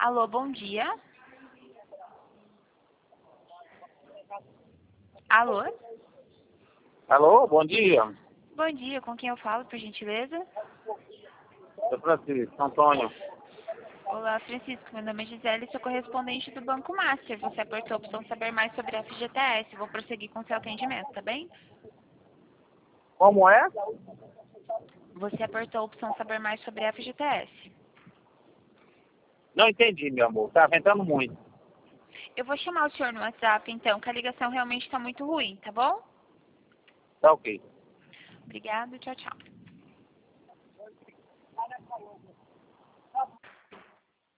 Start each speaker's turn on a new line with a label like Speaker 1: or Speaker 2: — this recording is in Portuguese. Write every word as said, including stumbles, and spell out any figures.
Speaker 1: Alô, bom dia. Alô?
Speaker 2: Alô, bom dia.
Speaker 1: Bom dia, com quem eu falo, por gentileza?
Speaker 2: É Francisco Antônio.
Speaker 1: Olá, Francisco. Meu nome é Gisele, sou correspondente do Banco Master. Você apertou a opção saber mais sobre a F G T S. Vou prosseguir com seu atendimento, tá bem?
Speaker 2: Como é?
Speaker 1: Você apertou a opção saber mais sobre a F G T S.
Speaker 2: Não entendi, meu amor. Tá ventando muito.
Speaker 1: Eu vou chamar o senhor no WhatsApp, então, que a ligação realmente está muito ruim, tá bom?
Speaker 2: Tá ok.
Speaker 1: Obrigada, tchau, tchau.